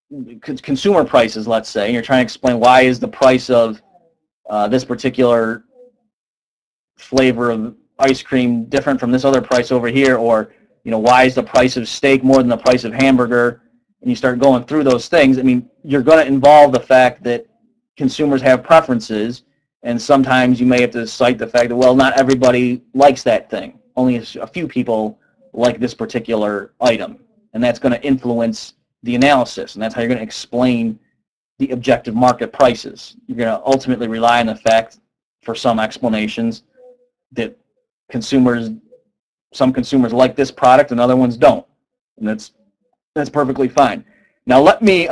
consumer prices, let's say, and you're trying to explain why is the price of this particular flavor of ice cream different from this other price over here, or why is the price of steak more than the price of hamburger, and you start going through those things. I mean, you're going to involve the fact that consumers have preferences, and sometimes you may have to cite the fact that, well, not everybody likes that thing. Only a few people like this particular item, and that's going to influence the analysis, and that's how you're going to explain the objective market prices. You're going to ultimately rely on the fact, for some explanations, that some consumers like this product and other ones don't, and that's perfectly fine. Now let me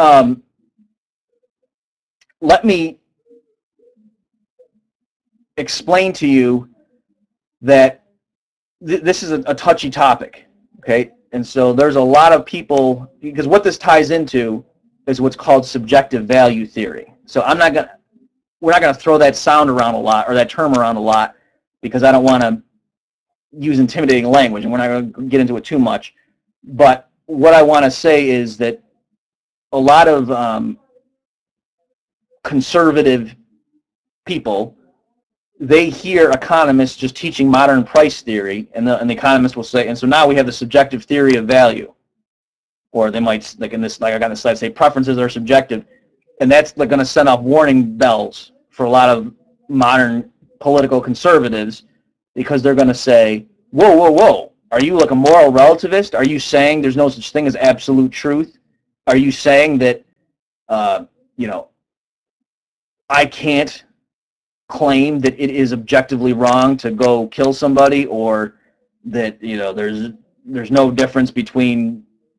explain to you that this is a touchy topic, okay? And so there's a lot of people, because what this ties into is what's called subjective value theory. So we're not going to throw that sound around a lot, or that term around a lot, because I don't want to use intimidating language, and we're not going to get into it too much. But what I want to say is that a lot of conservative people, they hear economists just teaching modern price theory, and the economist will say, and so now we have the subjective theory of value. Or they might, like I got in this slide, say preferences are subjective, and that's going to send off warning bells for a lot of modern political conservatives, because they're going to say, whoa, whoa, whoa, are you like a moral relativist? Are you saying there's no such thing as absolute truth? Are you saying that, I can't claim that it is objectively wrong to go kill somebody, or that there's no difference between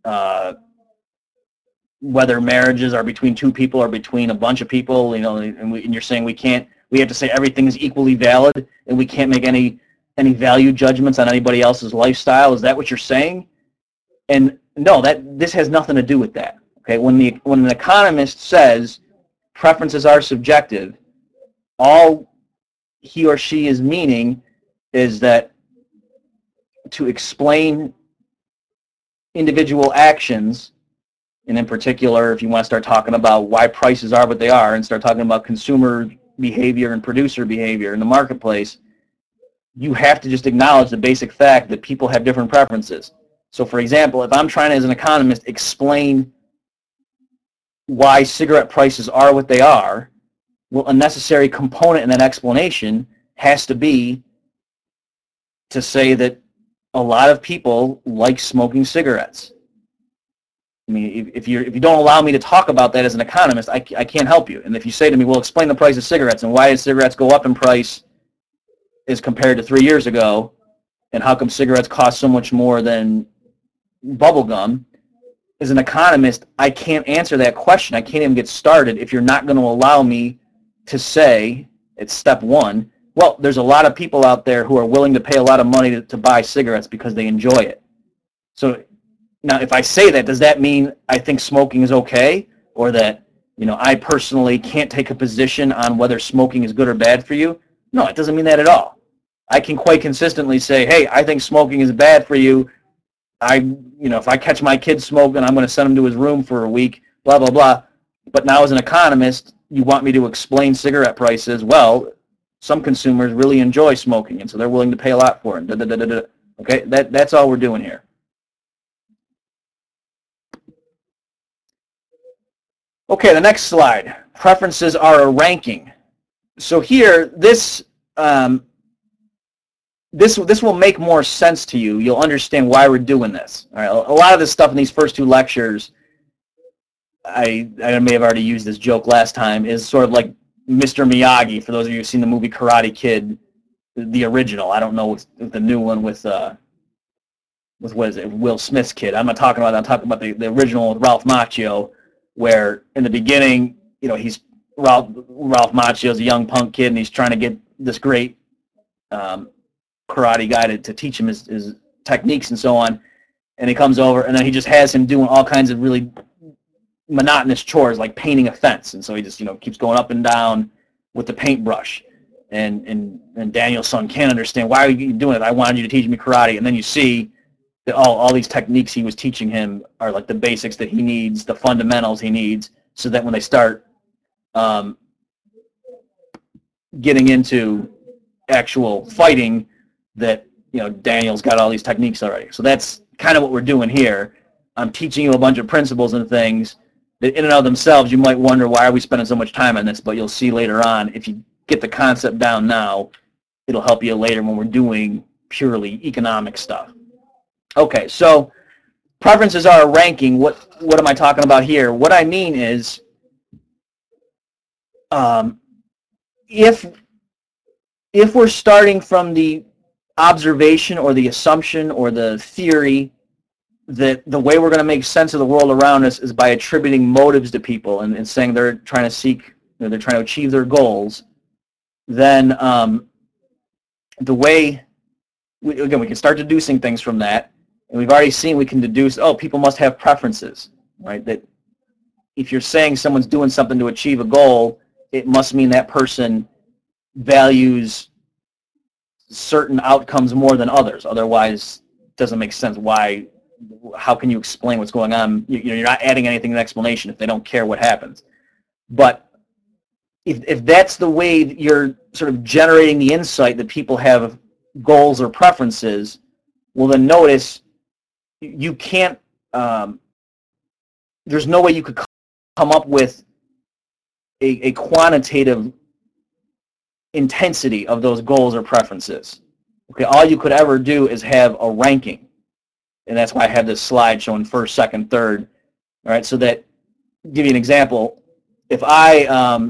whether marriages are between two people or between a bunch of people, and you're saying we have to say everything is equally valid, and we can't make any value judgments on anybody else's lifestyle? Is that what you're saying? And no, this has nothing to do with that. Okay, when an economist says preferences are subjective, all he or she is meaning is that to explain individual actions, and in particular, if you want to start talking about why prices are what they are, and start talking about consumer behavior and producer behavior in the marketplace, you have to just acknowledge the basic fact that people have different preferences. So, for example, if I'm trying to, as an economist, explain why cigarette prices are what they are, well, a necessary component in that explanation has to be to say that a lot of people like smoking cigarettes. I mean, if you don't allow me to talk about that as an economist, I can't help you. And if you say to me, well, explain the price of cigarettes, and why did cigarettes go up in price as compared to 3 years ago, and how come cigarettes cost so much more than bubble gum? As an economist, I can't answer that question. I can't even get started if you're not going to allow me to say, it's step one, well, there's a lot of people out there who are willing to pay a lot of money to buy cigarettes because they enjoy it. So now, if I say that, does that mean I think smoking is okay, or that I personally can't take a position on whether smoking is good or bad for you? No, it doesn't mean that at all. I can quite consistently say, hey, I think smoking is bad for you. If I catch my kid smoking, I'm going to send him to his room for a week, blah, blah, blah. But now as an economist, you want me to explain cigarette prices. Well, some consumers really enjoy smoking, and so they're willing to pay a lot for it. Okay, that's all we're doing here. Okay, the next slide. Preferences are a ranking. So here, this will make more sense to you. You'll understand why we're doing this. All right, a lot of this stuff in these first two lectures, I may have already used this joke last time, is sort of like Mr. Miyagi, for those of you who've seen the movie Karate Kid, the original. I don't know what's the new one with what is it, Will Smith's kid. I'm talking about the original with Ralph Macchio, where in the beginning, he's Ralph Macchio's a young punk kid, and he's trying to get this great karate guy to teach him his techniques and so on. And he comes over, and then he just has him doing all kinds of really monotonous chores, like painting a fence. And so he just keeps going up and down with the paintbrush. And Daniel's son can't understand, why are you doing it? I wanted you to teach me karate. And then you see all these techniques he was teaching him are like the basics that he needs, the fundamentals he needs, so that when they start getting into actual fighting, that Daniel's got all these techniques already. So that's kind of what we're doing here. I'm teaching you a bunch of principles and things that in and of themselves you might wonder, why are we spending so much time on this? But you'll see later on, if you get the concept down now, it'll help you later when we're doing purely economic stuff. Okay, so preferences are a ranking. What am I talking about here? What I mean is, if we're starting from the observation or the assumption or the theory that the way we're going to make sense of the world around us is by attributing motives to people and saying they're trying to seek, they're trying to achieve their goals, then the way, we can start deducing things from that. And we've already seen we can deduce, oh, people must have preferences, right? That if you're saying someone's doing something to achieve a goal, it must mean that person values certain outcomes more than others. Otherwise, it doesn't make sense. Why? How can you explain what's going on? You're not adding anything to the explanation if they don't care what happens. But if that's the way that you're sort of generating the insight that people have goals or preferences, well, then notice you can't, there's no way you could come up with a quantitative intensity of those goals or preferences. Okay, all you could ever do is have a ranking. And that's why I have this slide showing first, second, third. All right, so that, give you an example. If I,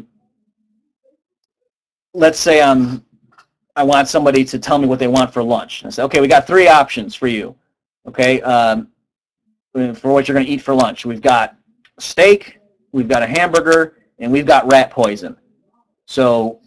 let's say I want somebody to tell me what they want for lunch. I say, okay, we got 3 options for you. Okay, for what you're going to eat for lunch. We've got steak, we've got a hamburger, and we've got rat poison. So,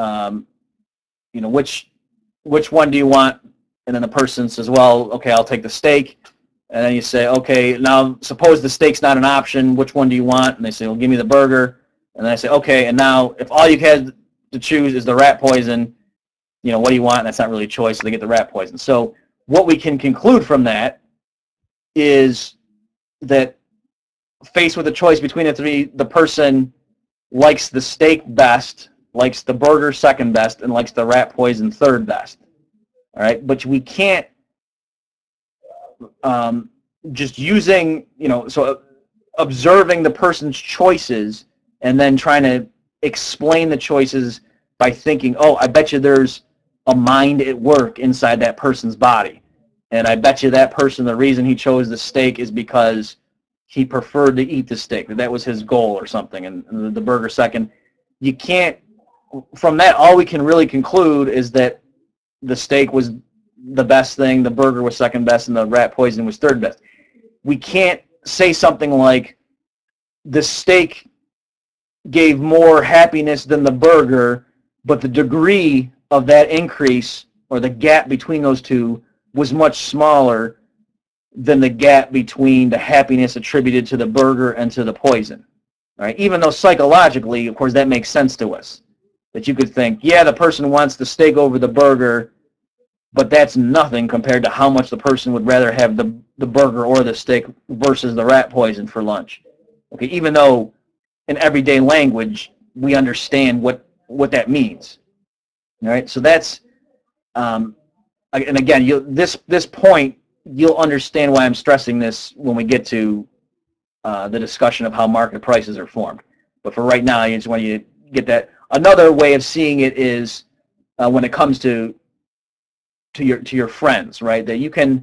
which one do you want? And then the person says, well, okay, I'll take the steak. And then you say, okay, now suppose the steak's not an option. Which one do you want? And they say, well, give me the burger. And then I say, okay, and now if all you had to choose is the rat poison, what do you want? And that's not really a choice, so they get the rat poison. So what we can conclude from that is that faced with a choice between the 3, the person likes the steak best, likes the burger second best, and likes the rat poison third best. All right, but we can't just using, so observing the person's choices and then trying to explain the choices by thinking, oh, I bet you there's a mind at work inside that person's body. And I bet you that person, the reason he chose the steak is because he preferred to eat the steak, that was his goal or something, and the burger second. You can't, from that, all we can really conclude is that the steak was the best thing, the burger was second best, and the rat poison was third best. We can't say something like the steak gave more happiness than the burger, but the degree of that increase or the gap between those two was much smaller than the gap between the happiness attributed to the burger and to the poison. All right? Even though psychologically, of course, that makes sense to us. That you could think, yeah, the person wants the steak over the burger, but that's nothing compared to how much the person would rather have the burger or the steak versus the rat poison for lunch. Okay, even though in everyday language we understand what that means. All right, so that's, and again, this point, you'll understand why I'm stressing this when we get to the discussion of how market prices are formed. But for right now, I just want you to get that. Another way of seeing it is when it comes to your friends, right? That you can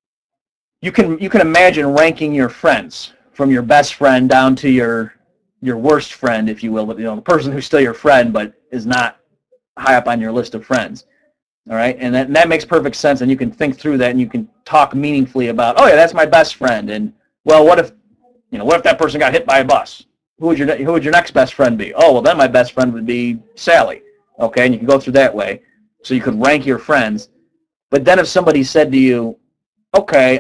imagine ranking your friends from your best friend down to your worst friend, if you will, but the person who's still your friend but is not high up on your list of friends. All right, and that makes perfect sense, and you can think through that, and you can talk meaningfully about, oh yeah, that's my best friend, and well, what if that person got hit by a bus? Who would your next best friend be? Oh, well, then my best friend would be Sally. Okay, and you can go through that way. So you could rank your friends. But then if somebody said to you, okay,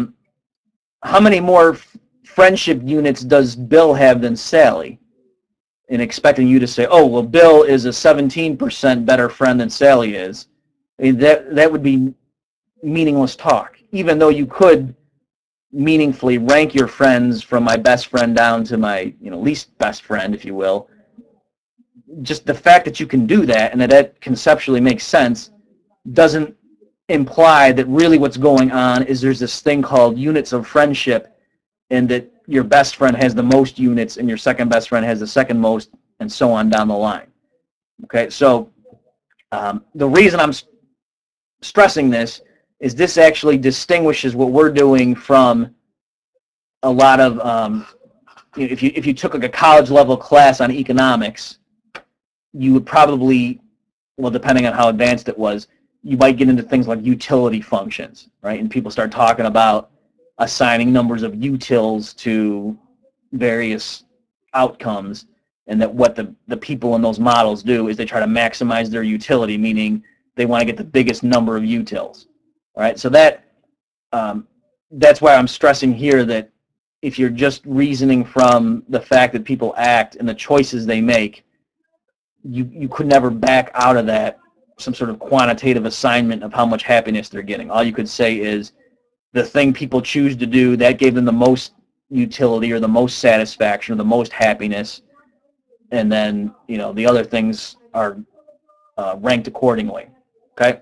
how many more friendship units does Bill have than Sally? And expecting you to say, oh, well, Bill is a 17% better friend than Sally is. I mean, that would be meaningless talk. even though you could meaningfully rank your friends from my best friend down to my least best friend, if you will, just the fact that you can do that and that conceptually makes sense doesn't imply that really what's going on is there's this thing called units of friendship, and that your best friend has the most units and your second best friend has the second most, and so on down the line. Okay, so the reason I'm stressing this is this actually distinguishes what we're doing from a lot of if you took like a college level class on economics, you would probably, well, depending on how advanced it was, you might get into things like utility functions, right? And people start talking about assigning numbers of utils to various outcomes, and that what the people in those models do is they try to maximize their utility, meaning they want to get the biggest number of utils. All right, so that's why I'm stressing here that if you're just reasoning from the fact that people act and the choices they make, you could never back out of that some sort of quantitative assignment of how much happiness they're getting. All you could say is the thing people choose to do, that gave them the most utility or the most satisfaction or the most happiness, and then the other things are ranked accordingly. Okay.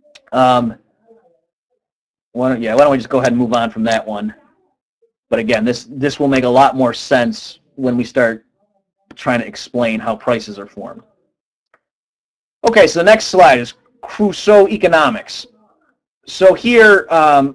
Why don't we just go ahead and move on from that one? But again, this will make a lot more sense when we start trying to explain how prices are formed. Okay, so the next slide is Crusoe economics. So here, of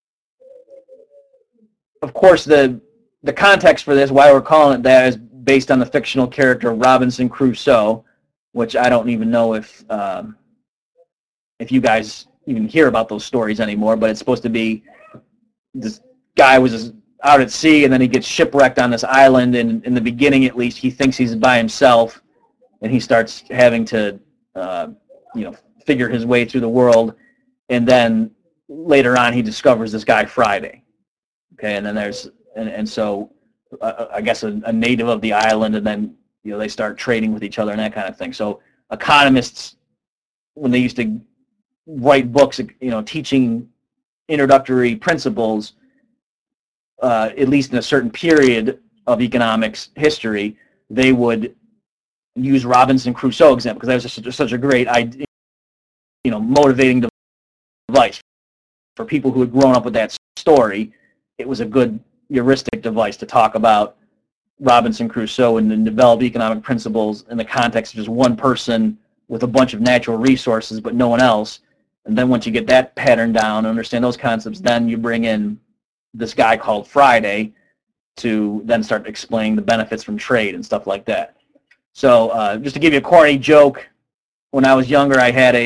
course, the context for this, why we're calling it that, is based on the fictional character Robinson Crusoe, which I don't even know if you guys even hear about those stories anymore, but it's supposed to be this guy was out at sea and then he gets shipwrecked on this island, and in the beginning at least he thinks he's by himself, and he starts having to figure his way through the world, and then later on he discovers this guy Friday. Okay, and then there's so I guess a native of the island, and then they start trading with each other and that kind of thing. So economists, when they used to write books, teaching introductory principles, at least in a certain period of economics history, they would use Robinson Crusoe example, because that was just such a great idea, motivating device for people who had grown up with that story. It was a good heuristic device to talk about Robinson Crusoe and then develop economic principles in the context of just one person with a bunch of natural resources but no one else. And then once you get that pattern down and understand those concepts, then you bring in this guy called Friday to then start explaining the benefits from trade and stuff like that. So just to give you a corny joke, when I was younger, I had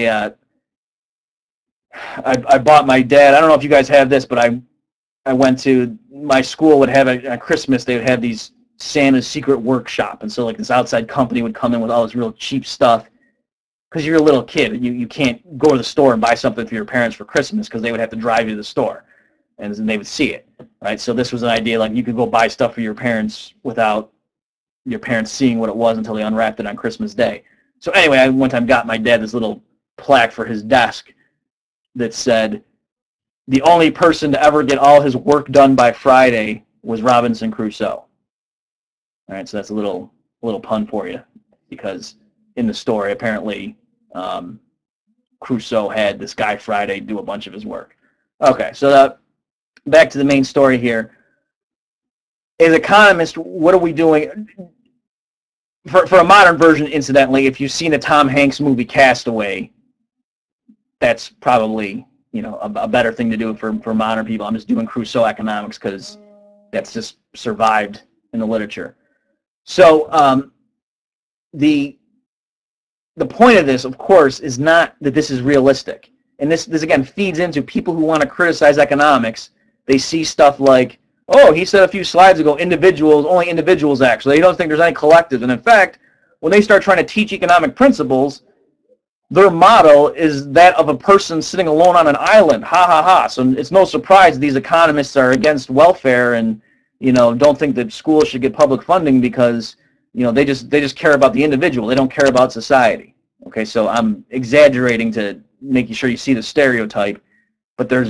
I bought my dad, I don't know if you guys have this, but I went to, my school would have at Christmas, they would have these Santa's Secret Workshop, and so like this outside company would come in with all this real cheap stuff, because you're a little kid, you can't go to the store and buy something for your parents for Christmas, because they would have to drive you to the store, and they would see it, right? So this was an idea, like you could go buy stuff for your parents without your parents seeing what it was until they unwrapped it on Christmas Day. So anyway, I one time got my dad this little plaque for his desk that said, the only person to ever get all his work done by Friday was Robinson Crusoe. All right, so that's a little pun for you, because in the story, apparently, Crusoe had this guy Friday do a bunch of his work. Okay, so back to the main story here. As economists, what are we doing? For a modern version, incidentally, if you've seen a Tom Hanks movie, Castaway, that's probably a better thing to do for modern people. I'm just doing Crusoe economics because that's just survived in the literature. So the point of this, of course, is not that this is realistic. And this again feeds into people who want to criticize economics. They see stuff like, oh, he said a few slides ago, only individuals actually. They don't think there's any collectives. And in fact, when they start trying to teach economic principles, their model is that of a person sitting alone on an island. Ha ha ha. So it's no surprise these economists are against welfare and don't think that schools should get public funding, because they just care about the individual. They don't care about society. Okay, so I'm exaggerating to make sure you see the stereotype, but there's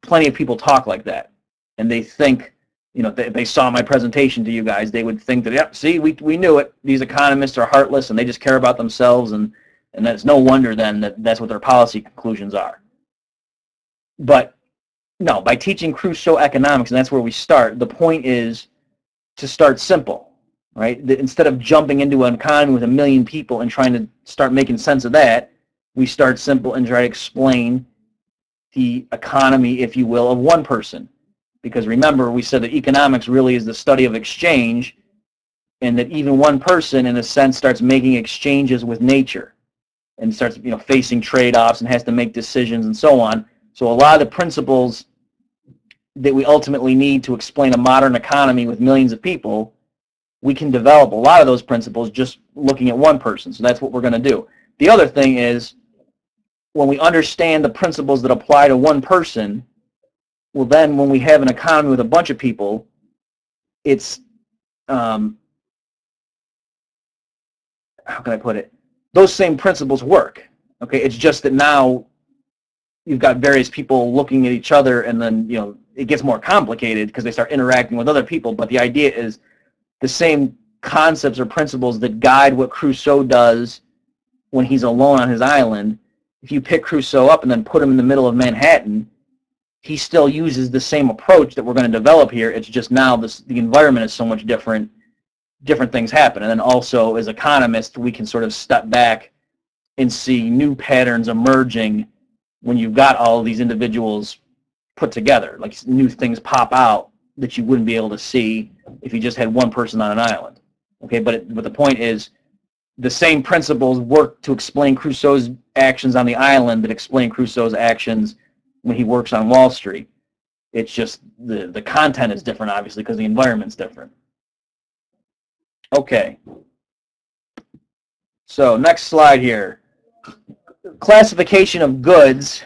plenty of people talk like that, and they think, you know, they saw my presentation to you guys, they would think that, yep, see, we knew it. These economists are heartless and they just care about themselves, and that's no wonder then that that's what their policy conclusions are. But no, by teaching Crusoe economics, and that's where we start, the point is to start simple, right? Instead of jumping into an economy with 1 million people and trying to start making sense of that, we start simple and try to explain the economy, if you will, of one person. Because remember, we said that economics really is the study of exchange, and that even one person, in a sense, starts making exchanges with nature and starts, you know, facing trade-offs and has to make decisions and so on. So a lot of the principles that we ultimately need to explain a modern economy with millions of people, we can develop a lot of those principles just looking at one person. So that's what we're going to do. The other thing is, when we understand the principles that apply to one person, well, then when we have an economy with a bunch of people, it's, how can I put it? Those same principles work. Okay, it's just that now you've got various people looking at each other, and then, you know, it gets more complicated because they start interacting with other people. But the idea is the same concepts or principles that guide what Crusoe does when he's alone on his island. If you pick Crusoe up and then put him in the middle of Manhattan, he still uses the same approach that we're going to develop here. It's just now the environment is so much different. Different things happen. And then also, as economists, we can sort of step back and see new patterns emerging when you've got all of these individuals put together. Like, new things pop out that you wouldn't be able to see if you just had one person on an island. Okay, but the point is, the same principles work to explain Crusoe's actions on the island that explain Crusoe's actions when he works on Wall Street. It's just the content is different, obviously, because the environment's different. Okay. So next slide here. Classification of goods.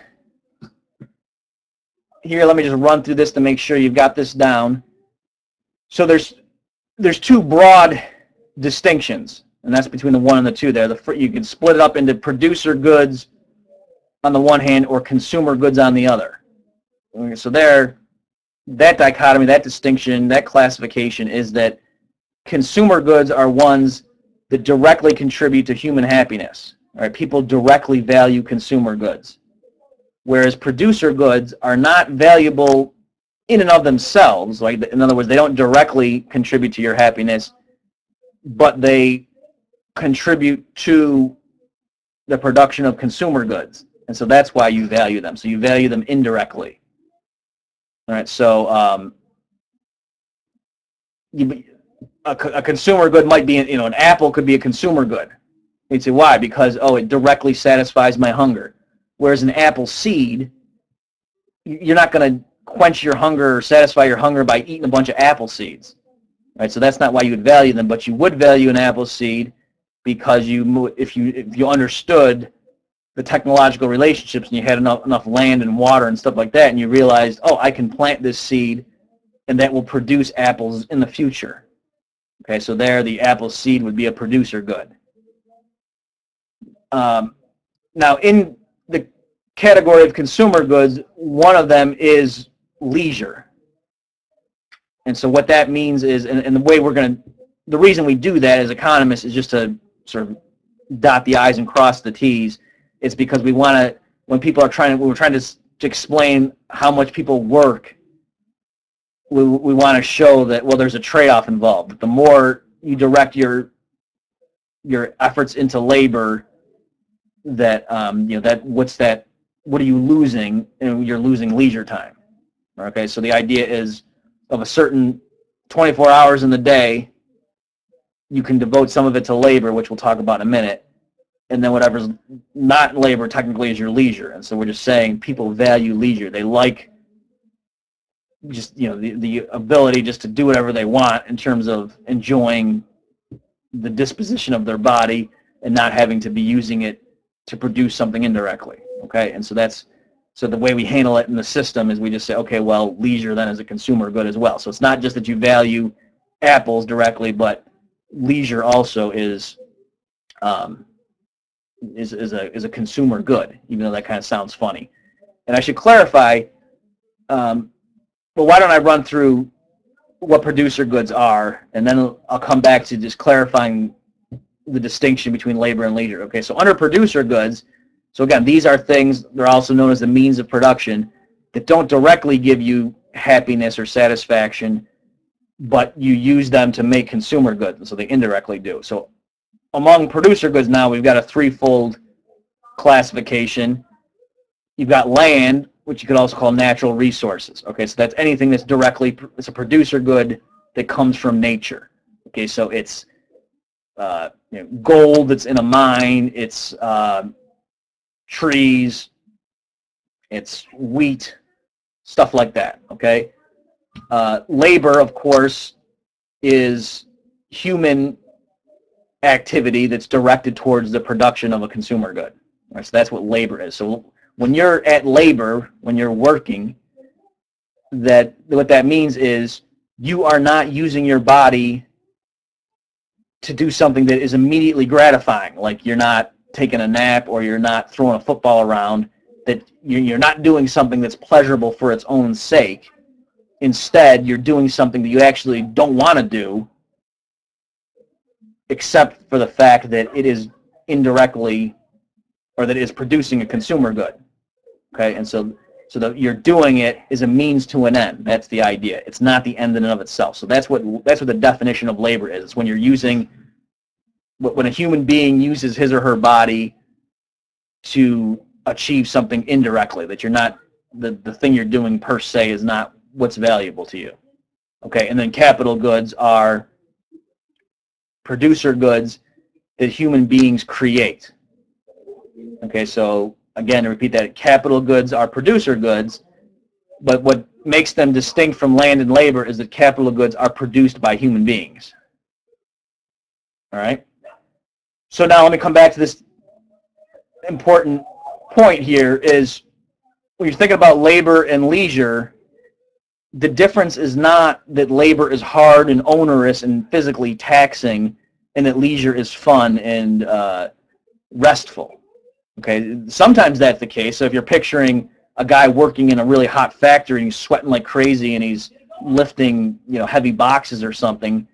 Here, let me just run through this to make sure you've got this down. So there's two broad distinctions, and that's between the 1 and the 2 there. You can split it up into producer goods on the one hand or consumer goods on the other. So there, that dichotomy, that distinction, that classification is that consumer goods are ones that directly contribute to human happiness. All right, people directly value consumer goods, whereas producer goods are not valuable in and of themselves. Like, in other words, they don't directly contribute to your happiness, but they contribute to the production of consumer goods, and so that's why you value them. So you value them indirectly. All right, so a consumer good might be, you know, an apple could be a consumer good. You'd say, why? Because, oh, it directly satisfies my hunger. Whereas an apple seed, you're not going to quench your hunger or satisfy your hunger by eating a bunch of apple seeds. Right? So that's not why you would value them, but you would value an apple seed because if you understood the technological relationships and you had enough land and water and stuff like that, and you realized, oh, I can plant this seed and that will produce apples in the future. Okay, so there the apple seed would be a producer good. Now, in the category of consumer goods, one of them is leisure. And so what that means is, and the way the reason we do that as economists is just to sort of dot the I's and cross the T's. It's because we want to, when we're trying to explain how much people work, we want to show that, well, there's a trade-off involved. The more you direct your efforts into labor, that what are you losing? And you're losing leisure time. Okay, so the idea is, of a certain 24 hours in the day, you can devote some of it to labor, which we'll talk about in a minute, and then whatever's not labor technically is your leisure. And so we're just saying people value leisure. They like just, you know, the ability just to do whatever they want in terms of enjoying the disposition of their body and not having to be using it to produce something indirectly. Okay, and so the way we handle it in the system is we just say, okay, well, leisure then is a consumer good as well. So it's not just that you value apples directly, but leisure also is a consumer good, even though that kind of sounds funny. And I should clarify, Well, why don't I run through what producer goods are, and then I'll come back to just clarifying the distinction between labor and leisure. Okay, so under producer goods, so again, these are things, they're also known as the means of production, that don't directly give you happiness or satisfaction, but you use them to make consumer goods, and so they indirectly do. So among producer goods now, we've got a threefold classification. You've got land, which you could also call natural resources. Okay, so that's anything that's directly, it's a producer good that comes from nature. Okay, so it's gold that's in a mine, it's trees, it's wheat, stuff like that. Okay, labor, of course, is human activity that's directed towards the production of a consumer good. Right, so that's what labor is. So when you're at labor, when you're working, what that means is you are not using your body to do something that is immediately gratifying, like you're not taking a nap or you're not throwing a football around, that you're not doing something that's pleasurable for its own sake. Instead, you're doing something that you actually don't want to do, except for the fact that it is indirectly, or that it is producing a consumer good. Okay, and so you're doing it as a means to an end. That's the idea. It's not the end in and of itself. So that's what the definition of labor is. It's when you're using, when a human being uses his or her body to achieve something indirectly, that you're not, the thing you're doing per se is not what's valuable to you. Okay, and then capital goods are producer goods that human beings create. Okay, so again, to repeat that, capital goods are producer goods, but what makes them distinct from land and labor is that capital goods are produced by human beings. All right? So now let me come back to this important point here is when you're thinking about labor and leisure, the difference is not that labor is hard and onerous and physically taxing and that leisure is fun and restful. Okay, sometimes that's the case. So if you're picturing a guy working in a really hot factory and he's sweating like crazy and he's lifting, heavy boxes or something,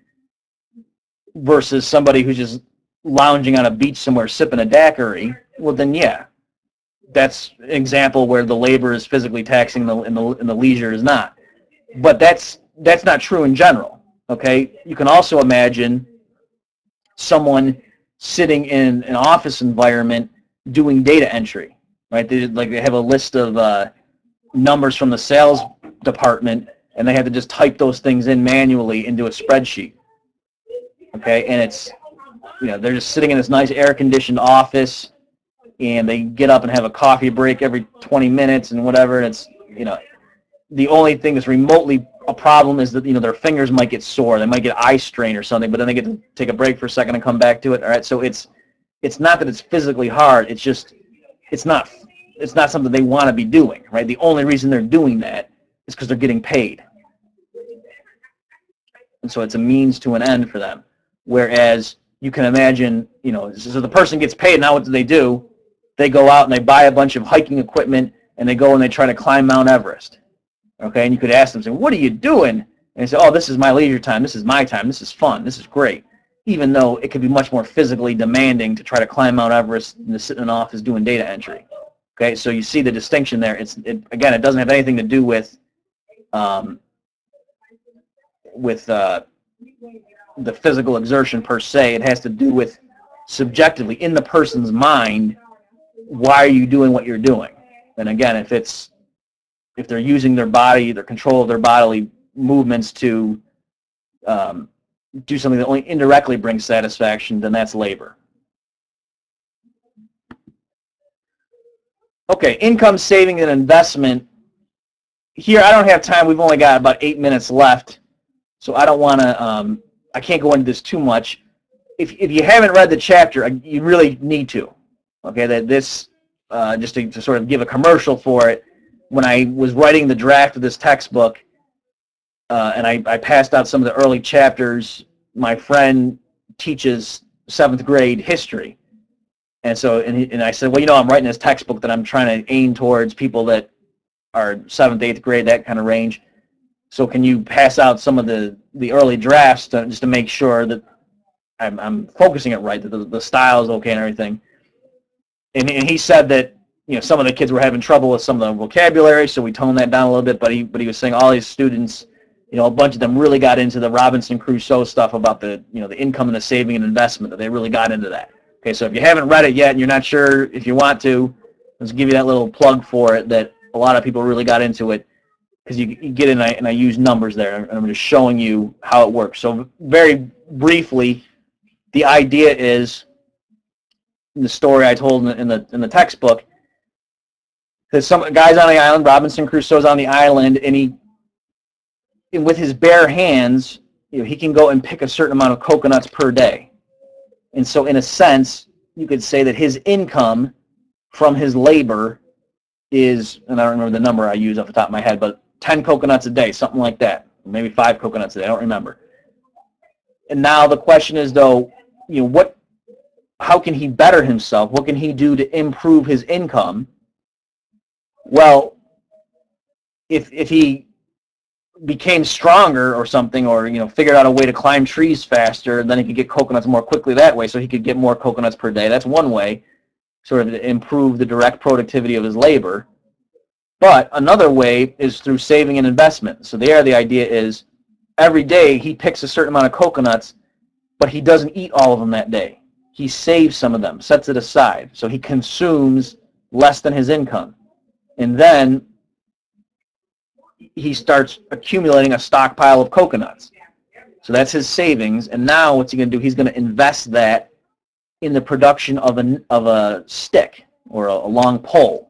versus somebody who's just lounging on a beach somewhere sipping a daiquiri, well then yeah, that's an example where the labor is physically taxing and the leisure is not. But that's not true in general. Okay, you can also imagine someone sitting in an office environment doing data entry, right? They have a list of numbers from the sales department, and they have to just type those things in manually into a spreadsheet. Okay, and it's, they're just sitting in this nice air-conditioned office, and they get up and have a coffee break every 20 minutes and whatever, and it's, the only thing that's remotely a problem is that, their fingers might get sore, they might get eye strain or something, but then they get to take a break for a second and come back to it. All right, so it's not that it's physically hard, it's just, it's not something they want to be doing, right? The only reason they're doing that is because they're getting paid. And so it's a means to an end for them. Whereas you can imagine, so the person gets paid, now what do? They go out and they buy a bunch of hiking equipment and they go and they try to climb Mount Everest. Okay, and you could ask them, say, what are you doing? And they say, oh, this is my leisure time, this is my time, this is fun, this is great. Even though it could be much more physically demanding to try to climb Mount Everest than to sit in an office doing data entry. Okay, so you see the distinction there. Again, it doesn't have anything to do with the physical exertion per se. It has to do with subjectively, in the person's mind, why are you doing what you're doing? And again, if they're using their body, their control of their bodily movements to do something that only indirectly brings satisfaction, then that's labor. Okay, income, saving, and investment. Here, I don't have time. We've only got about 8 minutes left, so I don't want to. I can't go into this too much. If you haven't read the chapter, you really need to. Okay, that this just to sort of give a commercial for it. When I was writing the draft of this textbook, and I passed out some of the early chapters, my friend teaches 7th grade history. And so, and I said, well, I'm writing this textbook that I'm trying to aim towards people that are 7th, 8th grade, that kind of range. So can you pass out some of the early drafts just to make sure that I'm focusing it right, that the style is okay and everything. And he said that, you know, some of the kids were having trouble with some of the vocabulary, so we toned that down a little bit. But he was saying all these students, you know, a bunch of them really got into the Robinson Crusoe stuff about the, you know, the income and the saving and investment. That they really got into that. Okay, so if you haven't read it yet and you're not sure if you want to, let's give you that little plug for it. That a lot of people really got into it. Because you get in and I use numbers there, and I'm just showing you how it works. So very briefly, the idea is, the story I told in the textbook, that some guy's on the island, Robinson Crusoe's on the island, and with his bare hands, you know, he can go and pick a certain amount of coconuts per day. And so in a sense, you could say that his income from his labor is, and I don't remember the number I use off the top of my head, but 10 coconuts a day, something like that. Maybe 5 coconuts a day, I don't remember. And now the question is, though, you know, how can he better himself? What can he do to improve his income? Well, if he became stronger or something, or, you know, figured out a way to climb trees faster, then he could get coconuts more quickly that way, so he could get more coconuts per day. That's one way, sort of, to improve the direct productivity of his labor. But another way is through saving and investment. So there, the idea is every day he picks a certain amount of coconuts, but he doesn't eat all of them that day. He saves some of them, sets it aside. So he consumes less than his income. And then he starts accumulating a stockpile of coconuts. So that's his savings. And now what's he going to do? He's going to invest that in the production of a stick or a long pole.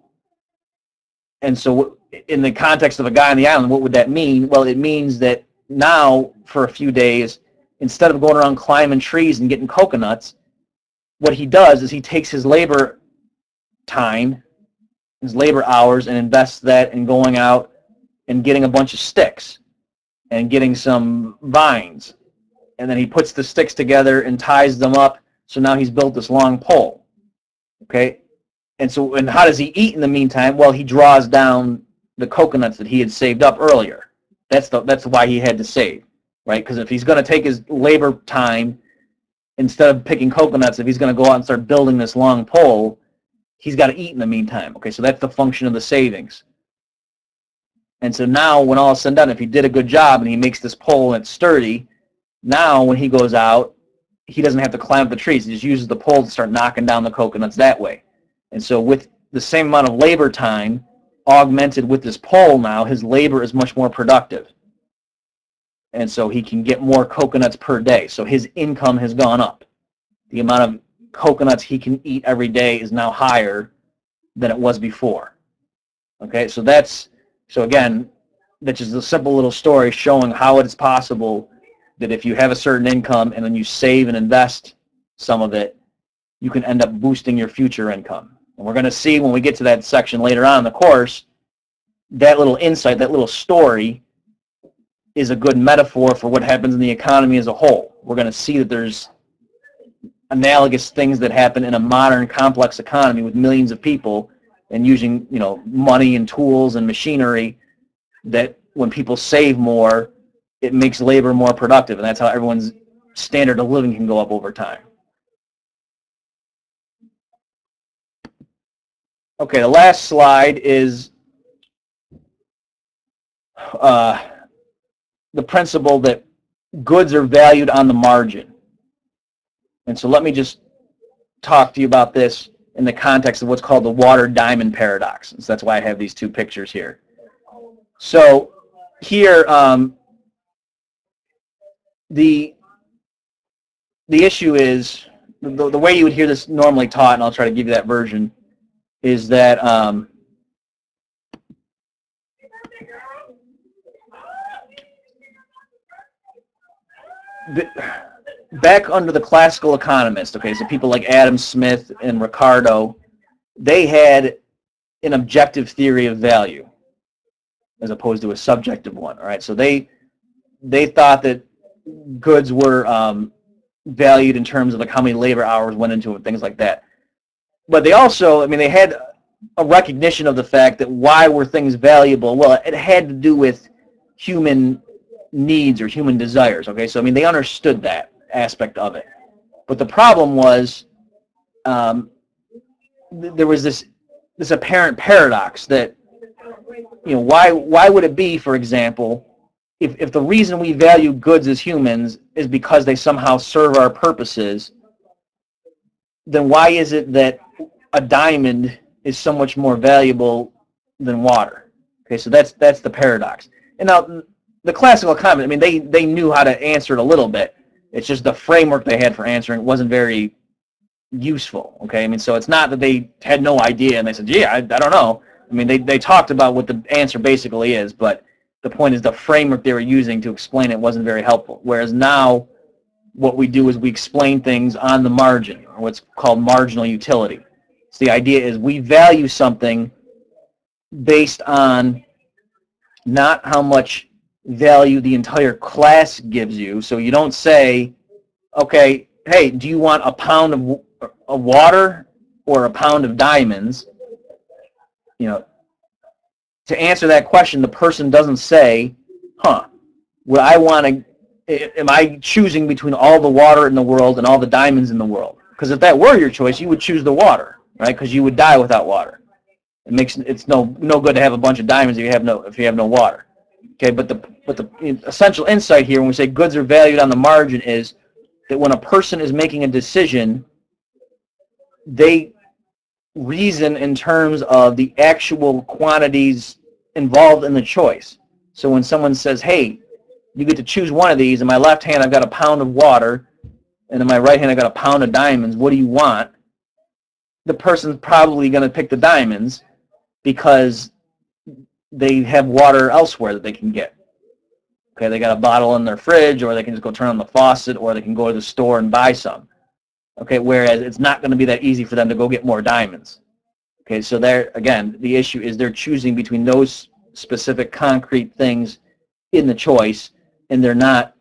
And so in the context of a guy on the island, what would that mean? Well, it means that now for a few days, instead of going around climbing trees and getting coconuts, what he does is he takes his labor time, his labor hours, and invests that in going out and getting a bunch of sticks and getting some vines. And then he puts the sticks together and ties them up, so now he's built this long pole. Okay? And how does he eat in the meantime? Well, he draws down the coconuts that he had saved up earlier. That's why he had to save, right? Because if he's going to take his labor time, instead of picking coconuts, if he's going to go out and start building this long pole, he's got to eat in the meantime. Okay, so that's the function of the savings. And so now, when all is said and done, if he did a good job and he makes this pole and it's sturdy, now when he goes out, he doesn't have to climb up the trees. He just uses the pole to start knocking down the coconuts that way. And so with the same amount of labor time augmented with this pole now, his labor is much more productive. And so he can get more coconuts per day. So his income has gone up. The amount of coconuts he can eat every day is now higher than it was before. Okay, so again, that's just a simple little story showing how it is possible that if you have a certain income and then you save and invest some of it, you can end up boosting your future income. And we're going to see when we get to that section later on in the course, that little insight, that little story is a good metaphor for what happens in the economy as a whole. We're going to see that there's analogous things that happen in a modern, complex economy with millions of people and using, you know, money and tools and machinery, that when people save more, it makes labor more productive, and that's how everyone's standard of living can go up over time. Okay, the last slide is the principle that goods are valued on the margin. And so let me just talk to you about this in the context of what's called the water diamond paradox. So that's why I have these two pictures here. So here, the issue is, the way you would hear this normally taught, and I'll try to give you that version, is that back under the classical economists, okay, so people like Adam Smith and Ricardo, they had an objective theory of value as opposed to a subjective one. All right, so they thought that goods were valued in terms of like how many labor hours went into it, things like that. But they also, I mean, they had a recognition of the fact that why were things valuable? Well, it had to do with human needs or human desires. Okay, so I mean, they understood that aspect of it. But the problem was there was this apparent paradox that, you know, why would it be, for example, if the reason we value goods as humans is because they somehow serve our purposes, then why is it that a diamond is so much more valuable than water? Okay, so that's the paradox. And now the classical economists, I mean, they knew how to answer it a little bit. It's just the framework they had for answering wasn't very useful. Okay, I mean, so it's not that they had no idea and they said, yeah, I don't know. I mean, they talked about what the answer basically is, but the point is the framework they were using to explain it wasn't very helpful. Whereas now, what we do is we explain things on the margin, or what's called marginal utility. So the idea is we value something based on not how much value the entire class gives you. So you don't say, okay, hey, do you want a pound of water or a pound of diamonds? You know, to answer that question, the person doesn't say, would I want to, am I choosing between all the water in the world and all the diamonds in the world? Because if that were your choice, you would choose the water, right? Because you would die without water. It's no good to have a bunch of diamonds if you have no water. Okay, but the essential insight here when we say goods are valued on the margin is that when a person is making a decision, they reason in terms of the actual quantities involved in the choice. So when someone says, hey, you get to choose one of these, in my left hand I've got a pound of water, and in my right hand I've got a pound of diamonds, what do you want? The person's probably going to pick the diamonds because they have water elsewhere that they can get. Okay, they got a bottle in their fridge, or they can just go turn on the faucet, or they can go to the store and buy some. Okay, whereas it's not going to be that easy for them to go get more diamonds. Okay, so there again, the issue is they're choosing between those specific concrete things in the choice, and they're not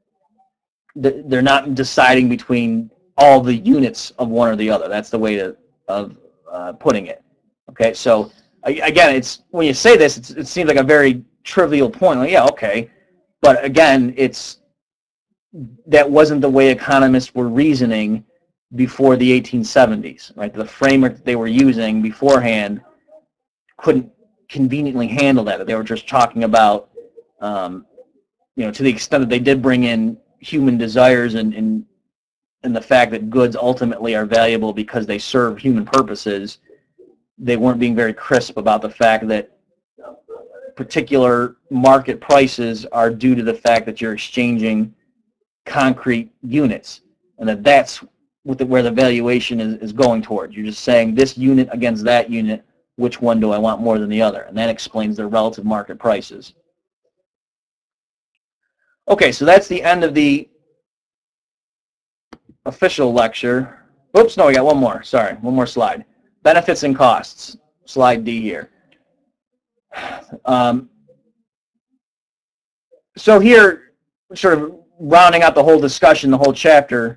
deciding between all the units of one or the other. That's the way of putting it. Okay, so again, it's when you say this, it seems like a very trivial point. Like, yeah, okay, but again, that wasn't the way economists were reasoning before the 1870s, right? The framework that they were using beforehand couldn't conveniently handle that. They were just talking about, to the extent that they did bring in human desires and the fact that goods ultimately are valuable because they serve human purposes, they weren't being very crisp about the fact that particular market prices are due to the fact that you're exchanging concrete units, and that's where the valuation is going towards. You're just saying this unit against that unit, which one do I want more than the other? And that explains their relative market prices. Okay, so that's the end of the official lecture. Oops, no, we got one more. Sorry, one more slide. Benefits and costs. Slide D here. So here, sort of rounding out the whole discussion, the whole chapter,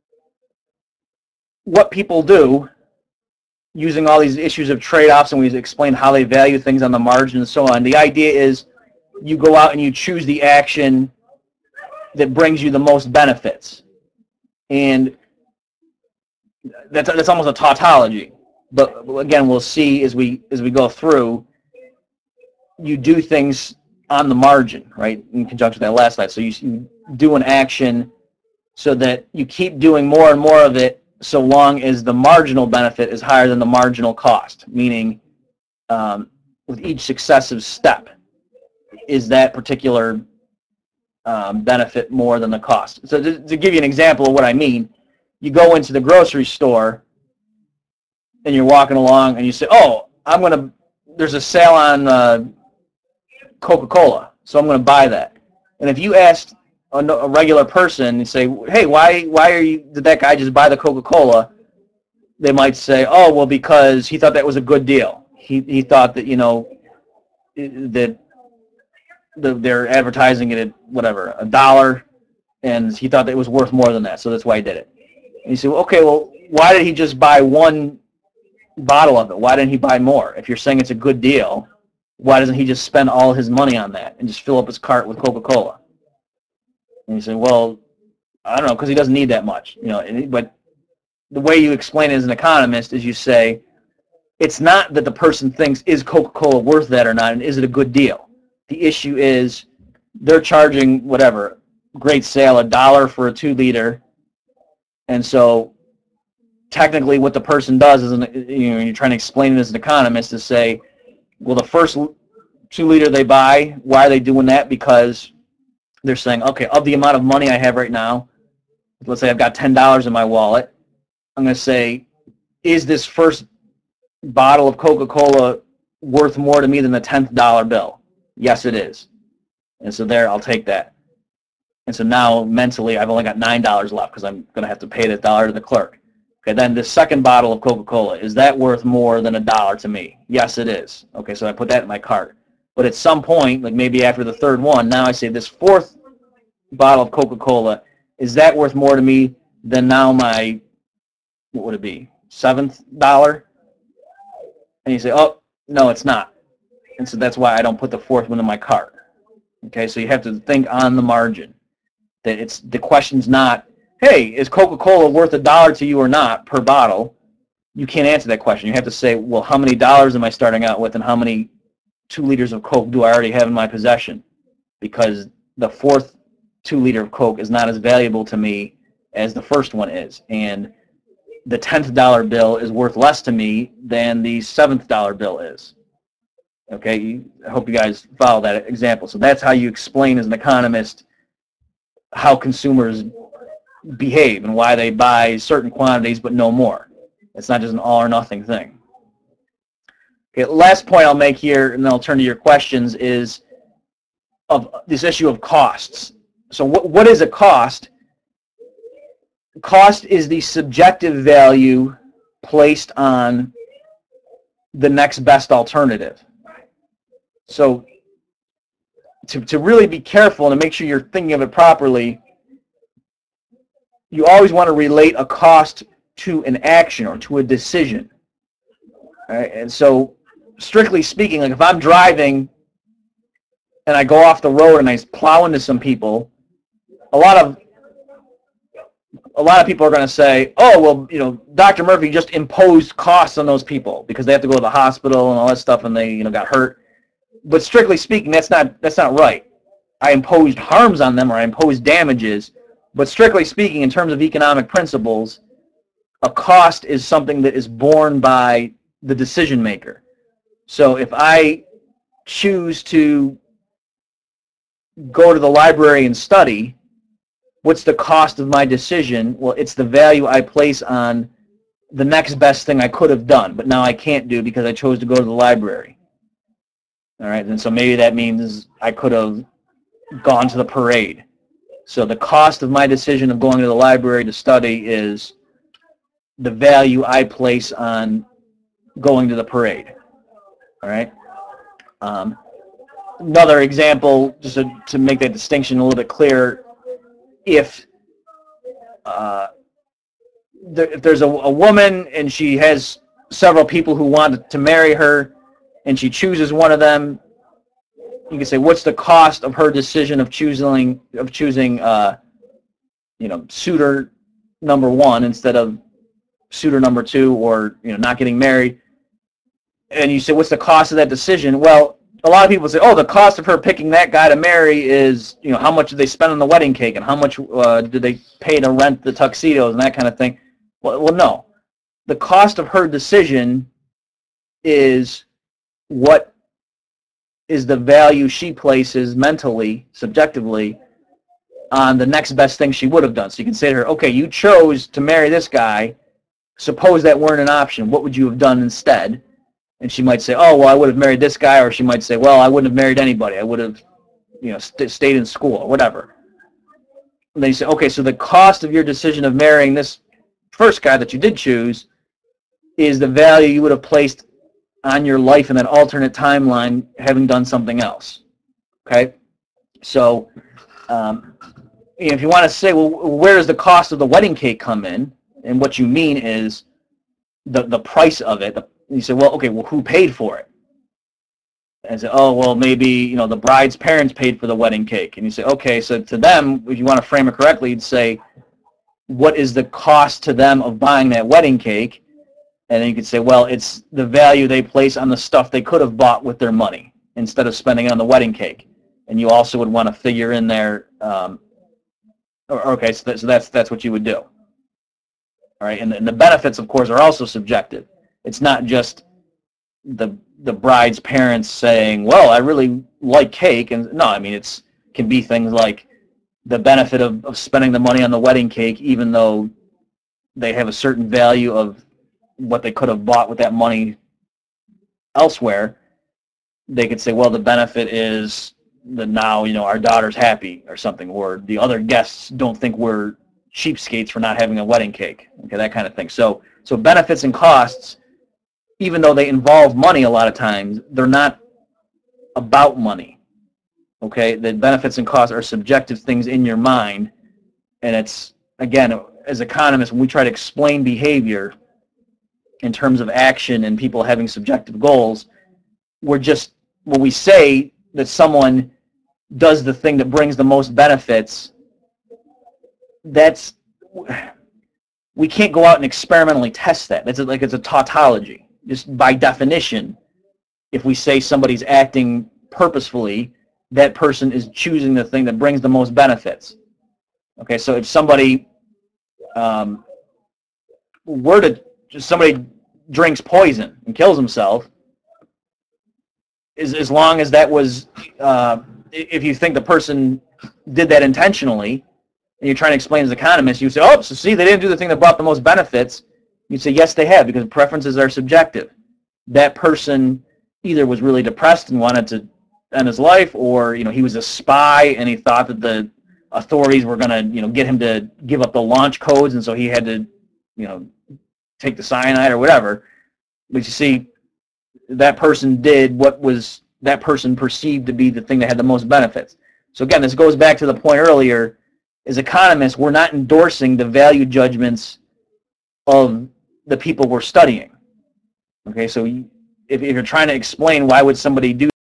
what people do using all these issues of trade-offs, and we explain how they value things on the margin and so on. The idea is you go out and you choose the action that brings you the most benefits. And that's almost a tautology. But again, we'll see as we go through, you do things on the margin, right, in conjunction with that last slide. So you do an action so that you keep doing more and more of it so long as the marginal benefit is higher than the marginal cost, meaning with each successive step, is that particular benefit more than the cost. So to give you an example of what I mean, you go into the grocery store and you're walking along and you say, oh, there's a sale on Coca-Cola, so I'm going to buy that. And if you asked a regular person and say, hey, why did that guy just buy the Coca-Cola? They might say, oh, well, because he thought that was a good deal. He thought that, that they're advertising it at whatever, $1, and he thought that it was worth more than that, so that's why he did it. And you say, well, okay, well, why did he just buy one bottle of it? Why didn't he buy more? If you're saying it's a good deal, why doesn't he just spend all his money on that and just fill up his cart with Coca-Cola? And you say, well, I don't know, because he doesn't need that much. But the way you explain it as an economist is you say, it's not that the person thinks, is Coca-Cola worth that or not, and is it a good deal? The issue is they're charging, whatever, great sale, $1 for a 2-liter, and so technically what the person does is, you're trying to explain it as an economist, is say, well, the first 2-liter they buy, why are they doing that? Because they're saying, okay, of the amount of money I have right now, let's say I've got $10 in my wallet, I'm going to say, is this first bottle of Coca-Cola worth more to me than the 10th dollar bill? Yes, it is. And so there, I'll take that. And so now mentally, I've only got $9 left because I'm going to have to pay that $1 to the clerk. Okay, then the second bottle of Coca-Cola, is that worth more than $1 to me? Yes, it is. Okay, so I put that in my cart. But at some point, like maybe after the third one, now I say this fourth bottle of Coca-Cola, is that worth more to me than now my, what would it be, $7th? And you say, oh, no, it's not. And so that's why I don't put the fourth one in my cart. Okay, so you have to think on the margin. That the question's not, hey, is Coca-Cola worth $1 to you or not per bottle? You can't answer that question. You have to say, well, how many dollars am I starting out with, and how many 2 liters of Coke do I already have in my possession? Because the fourth 2-liter of Coke is not as valuable to me as the first one is. And the 10th dollar bill is worth less to me than the 7th dollar bill is. Okay, I hope you guys follow that example. So that's how you explain as an economist how consumers behave and why they buy certain quantities but no more. It's not just an all or nothing thing. Okay, last point I'll make here, and then I'll turn to your questions, is of this issue of costs. So what is a cost? Cost is the subjective value placed on the next best alternative. So to really be careful and to make sure you're thinking of it properly, you always want to relate a cost to an action or to a decision. All right? And so strictly speaking, like if I'm driving and I go off the road and I plow into some people, a lot of people are going to say, oh, well, Dr. Murphy just imposed costs on those people because they have to go to the hospital and all that stuff and they, got hurt. But strictly speaking, that's not right. I imposed harms on them or I imposed damages. But strictly speaking, in terms of economic principles, a cost is something that is borne by the decision maker. So if I choose to go to the library and study, what's the cost of my decision? Well, it's the value I place on the next best thing I could have done, but now I can't do because I chose to go to the library. All right, and so maybe that means I could have gone to the parade. So the cost of my decision of going to the library to study is the value I place on going to the parade. All right. Another example, just to make that distinction a little bit clearer, if there's a woman and she has several people who want to marry her, and she chooses one of them, you can say, what's the cost of her decision of choosing suitor number 1 instead of suitor number 2, or not getting married? And you say, what's the cost of that decision? Well, a lot of people say, oh, the cost of her picking that guy to marry is, how much did they spend on the wedding cake, and how much did they pay to rent the tuxedos and that kind of thing. Well, no. The cost of her decision is what is the value she places mentally, subjectively, on the next best thing she would have done. So you can say to her, okay, you chose to marry this guy. Suppose that weren't an option. What would you have done instead? And she might say, oh, well, I would have married this guy. Or she might say, well, I wouldn't have married anybody. I would have, stayed in school or whatever. And then you say, okay, so the cost of your decision of marrying this first guy that you did choose is the value you would have placed on your life in that alternate timeline having done something else. Okay? So if you want to say, well, where does the cost of the wedding cake come in? And what you mean is the price of it. And you say, well, okay, well, who paid for it? And say, oh, well, maybe the bride's parents paid for the wedding cake. And you say, okay, so to them, if you want to frame it correctly, you'd say, what is the cost to them of buying that wedding cake? And then you could say, well, it's the value they place on the stuff they could have bought with their money instead of spending it on the wedding cake. And you also would want to figure in there, okay, so that's what you would do. All right, and the benefits, of course, are also subjective. It's not just the bride's parents saying, well, I really like cake. And no, I mean, it can be things like the benefit of spending the money on the wedding cake, even though they have a certain value of what they could have bought with that money elsewhere. They could say, well, the benefit is that now, our daughter's happy or something, or the other guests don't think we're cheapskates for not having a wedding cake. Okay, that kind of thing. So benefits and costs, even though they involve money a lot of times, they're not about money. Okay, the benefits and costs are subjective things in your mind, and it's, again, as economists, when we try to explain behavior in terms of action and people having subjective goals, when we say that someone does the thing that brings the most benefits, we can't go out and experimentally test that. It's a tautology. Just by definition, if we say somebody's acting purposefully, that person is choosing the thing that brings the most benefits. Okay, so if somebody somebody drinks poison and kills himself, as long as that was, if you think the person did that intentionally, and you're trying to explain as an economist, you say, oh, so see, they didn't do the thing that brought the most benefits. You say, yes, they have, because preferences are subjective. That person either was really depressed and wanted to end his life, or he was a spy and he thought that the authorities were going to get him to give up the launch codes, and so he had to take the cyanide or whatever. But you see, that person did what was that person perceived to be the thing that had the most benefits. So again, this goes back to the point earlier. As economists, we're not endorsing the value judgments of the people we're studying. Okay, so if you're trying to explain why would somebody do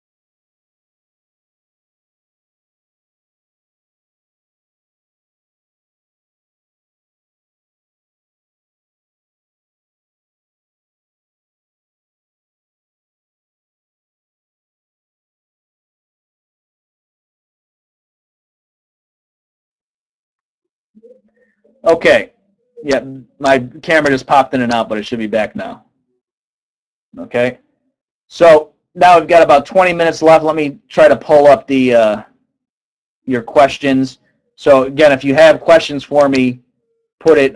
Okay, yeah, my camera just popped in and out, but it should be back now. Okay, so now we've got about 20 minutes left. Let me try to pull up your questions. So again, if you have questions for me, put it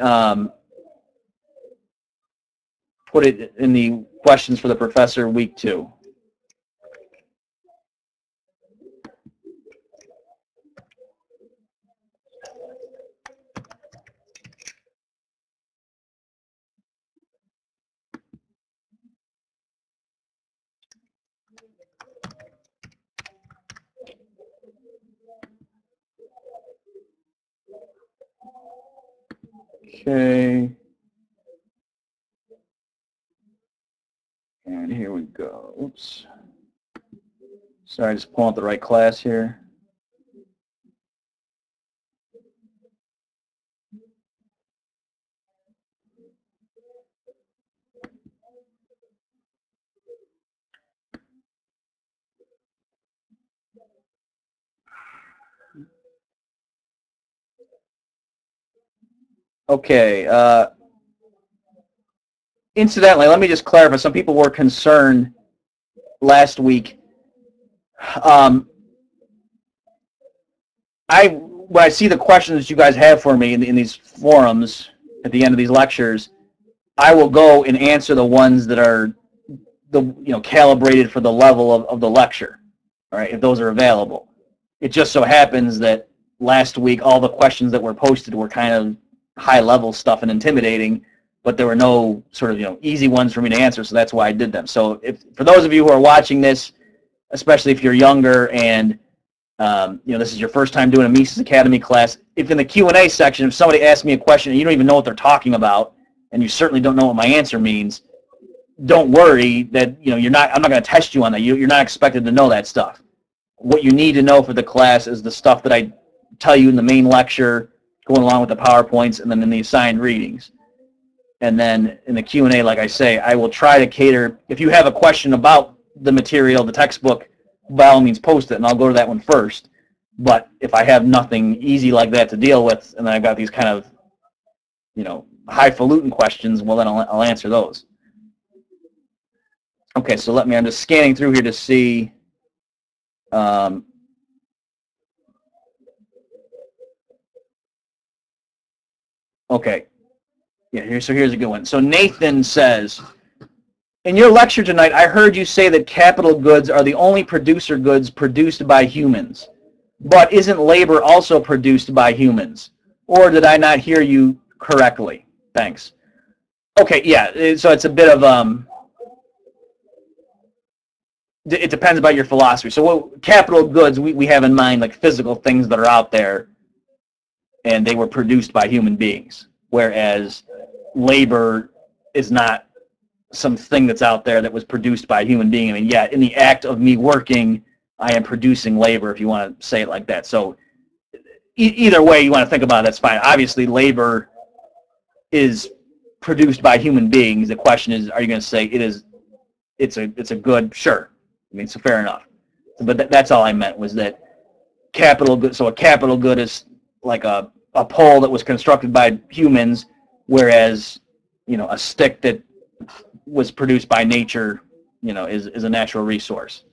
in the questions for the professor week 2. Okay. And here we go. Oops. Sorry, just pulling up the right class here. Okay. Incidentally, let me just clarify. Some people were concerned last week. When I see the questions that you guys have for me in these forums at the end of these lectures, I will go and answer the ones that are calibrated for the level of the lecture. All right, if those are available. It just so happens that last week all the questions that were posted were kind of high-level stuff and intimidating, but there were no sort of easy ones for me to answer, so that's why I did them. So for those of you who are watching this, especially if you're younger and this is your first time doing a Mises Academy class, if in the Q&A section, if somebody asks me a question and you don't even know what they're talking about, and you certainly don't know what my answer means, don't worry that, I'm not going to test you on that. You're not expected to know that stuff. What you need to know for the class is the stuff that I tell you in the main lecture, going along with the PowerPoints, and then in the assigned readings. And then in the Q&A, like I say, I will try to cater. If you have a question about the material, the textbook, by all means post it, and I'll go to that one first. But if I have nothing easy like that to deal with, and then I've got these kind of, highfalutin questions, well, then I'll answer those. Okay, so I'm just scanning through here to see. Okay. Yeah, here's a good one. So Nathan says, in your lecture tonight, I heard you say that capital goods are the only producer goods produced by humans. But isn't labor also produced by humans? Or did I not hear you correctly? Thanks. Okay, yeah, so it's a bit of, it depends about your philosophy. So what capital goods we have in mind, like physical things that are out there, and they were produced by human beings. Whereas labor is not something that's out there that was produced by a human being. I mean, yeah, in the act of me working, I am producing labor, if you want to say it like that. So either way you want to think about it, that's fine. Obviously, labor is produced by human beings. The question is, are you going to say it's a good? Sure. I mean, so fair enough. But that's all I meant, was that capital good. So a capital good is like a pole that was constructed by humans, whereas, a stick that was produced by nature, is a natural resource.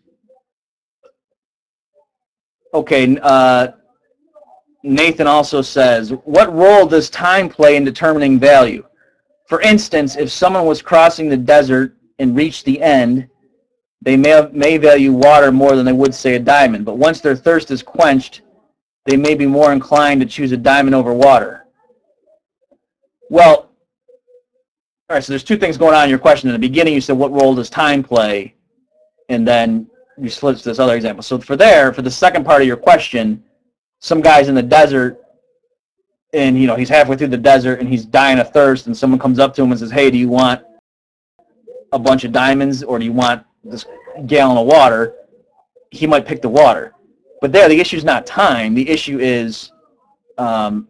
Okay, Nathan also says, what role does time play in determining value? For instance, if someone was crossing the desert and reached the end, they may value water more than they would, say, a diamond. But once their thirst is quenched, they may be more inclined to choose a diamond over water. Well, all right, so there's two things going on in your question. In the beginning, you said, what role does time play? And then you switched to this other example. So for the second part of your question, some guy's in the desert, and he's halfway through the desert, and he's dying of thirst, and someone comes up to him and says, hey, do you want a bunch of diamonds, or do you want this gallon of water? He might pick the water. But the issue is not time. The issue is the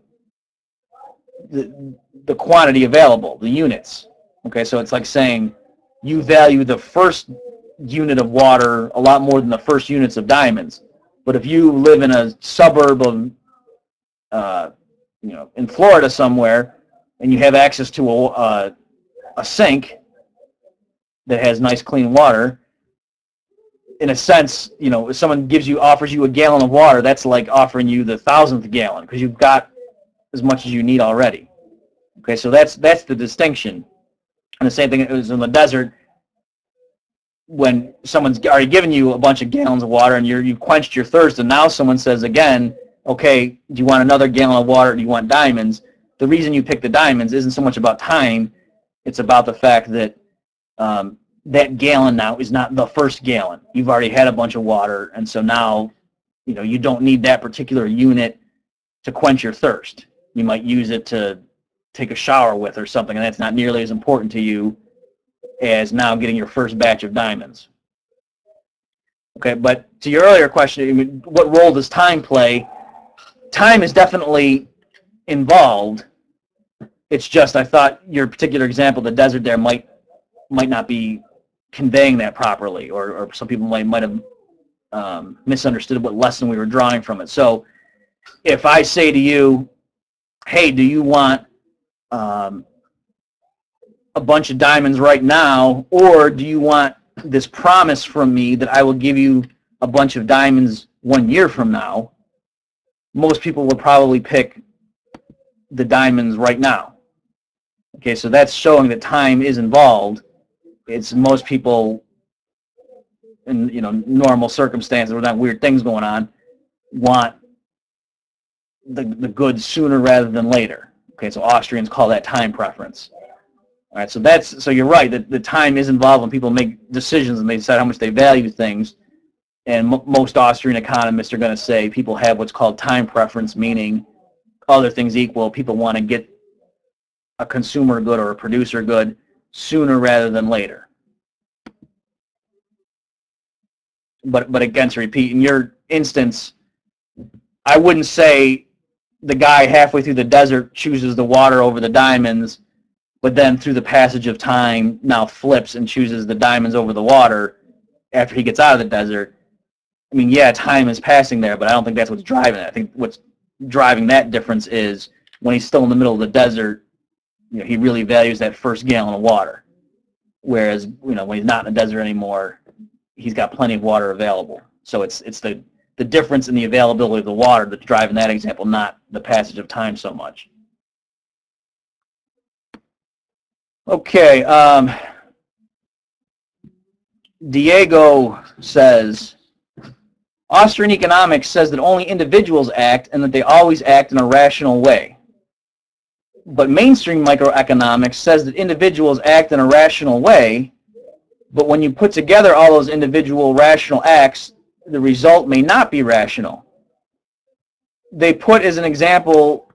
quantity available, the units. Okay, so it's like saying you value the first unit of water a lot more than the first units of diamonds. But if you live in a suburb of, in Florida somewhere, and you have access to a sink that has nice clean water, in a sense, if someone offers you a gallon of water, that's like offering you the 1,000th gallon, because you've got as much as you need already. Okay, so that's the distinction. And the same thing is in the desert, when someone's already given you a bunch of gallons of water and you've quenched your thirst, and now someone says again, okay, do you want another gallon of water, or do you want diamonds? The reason you pick the diamonds isn't so much about time, it's about the fact that that gallon now is not the first gallon. You've already had a bunch of water, and so now you don't need that particular unit to quench your thirst. You might use it to take a shower with or something, and that's not nearly as important to you as now getting your first batch of diamonds. Okay, but to your earlier question, what role does time play? Time is definitely involved. It's just, I thought your particular example, the desert there, might not be conveying that properly, or some people might have misunderstood what lesson we were drawing from it. So if I say to you, hey, do you want a bunch of diamonds right now, or do you want this promise from me that I will give you a bunch of diamonds 1 year from now? Most people would probably pick the diamonds right now. Okay, so that's showing that time is involved. It's most people in normal circumstances, without weird things going on, want the goods sooner rather than later. Okay, so Austrians call that time preference. All right, so you're right that the time is involved when people make decisions and they decide how much they value things. And most Austrian economists are going to say people have what's called time preference, meaning other things equal, people want to get a consumer good or a producer good sooner rather than later. But again, to repeat, in your instance, I wouldn't say the guy halfway through the desert chooses the water over the diamonds, but then through the passage of time now flips and chooses the diamonds over the water after he gets out of the desert. I mean, yeah, time is passing there, but I don't think that's what's driving it. I think what's driving that difference is when he's still in the middle of the desert, he really values that first gallon of water. Whereas, when he's not in the desert anymore, he's got plenty of water available. So it's the difference in the availability of the water that's driving that example, not the passage of time so much. Okay, Diego says, Austrian economics says that only individuals act and that they always act in a rational way. But mainstream microeconomics says that individuals act in a rational way, but when you put together all those individual rational acts, the result may not be rational. They put as an example,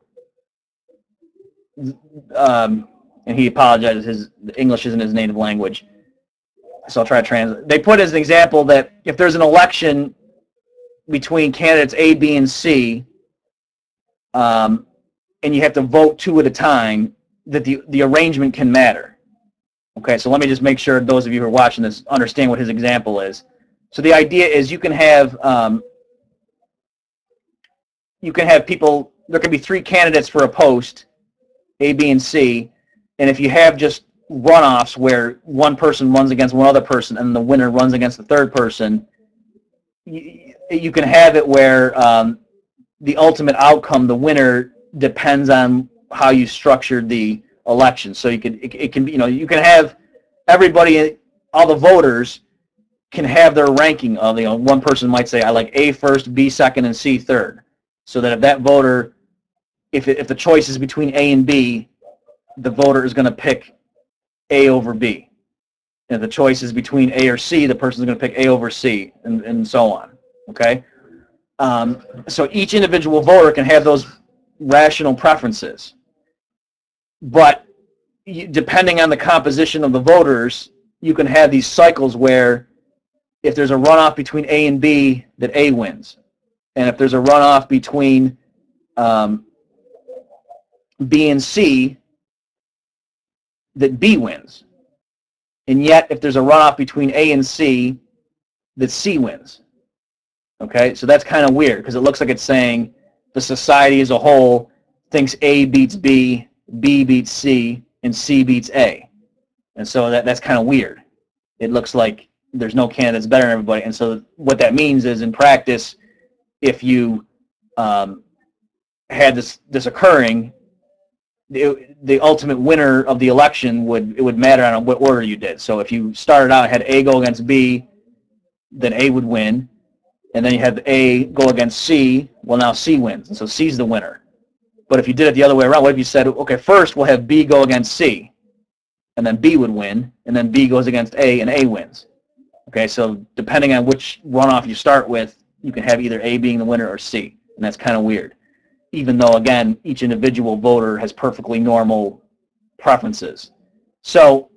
and he apologizes, the English isn't his native language, so I'll try to translate. They put as an example that if there's an election between candidates A, B, and C, and you have to vote two at a time, that the arrangement can matter. Okay, so let me just make sure those of you who are watching this understand what his example is. So the idea is you can have people, there can be three candidates for a post, A, B, and C, and if you have just runoffs where one person runs against one other person and the winner runs against the third person, you can have it where the ultimate outcome, the winner, depends on how you structured the election. So it can be, you can have everybody, all the voters can have their ranking of, one person might say, I like A first, B second, and C third. So that if that voter, if the choice is between A and B, the voter is going to pick A over B. And if the choice is between A or C, the person is going to pick A over C, and so on. Okay? So each individual voter can have those rational preferences. But depending on the composition of the voters, you can have these cycles where if there's a runoff between A and B, that A wins. And if there's a runoff between B and C, that B wins. And yet, if there's a runoff between A and C, that C wins. Okay, so that's kind of weird because it looks like it's saying the society as a whole thinks A beats B, B beats C, and C beats A. And so that's kind of weird. It looks like there's no candidates better than everybody. And so what that means is, in practice, if you had this occurring, the ultimate winner of the election would matter on what order you did. So if you started out and had A go against B, then A would win. And then you had A go against C, well, now C wins. And so C's the winner. But if you did it the other way around, what if you said, okay, first we'll have B go against C, and then B would win, and then B goes against A, and A wins. Okay, so depending on which runoff you start with, you can have either A being the winner or C, and that's kind of weird. Even though, again, each individual voter has perfectly normal preferences. So,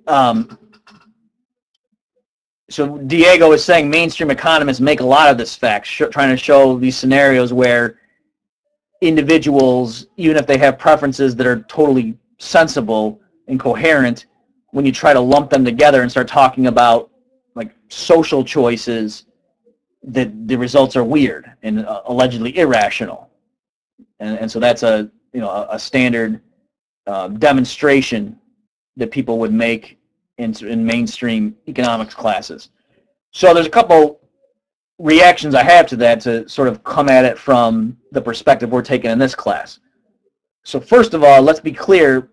so Diego is saying mainstream economists make a lot of this fact, trying to show these scenarios where individuals, even if they have preferences that are totally sensible and coherent, when you try to lump them together and start talking about like social choices, that the results are weird and allegedly irrational. And so that's a standard demonstration that people would make in mainstream economics classes. So there's a couple reactions I have to that to sort of come at it from the perspective we're taking in this class. So first of all, let's be clear.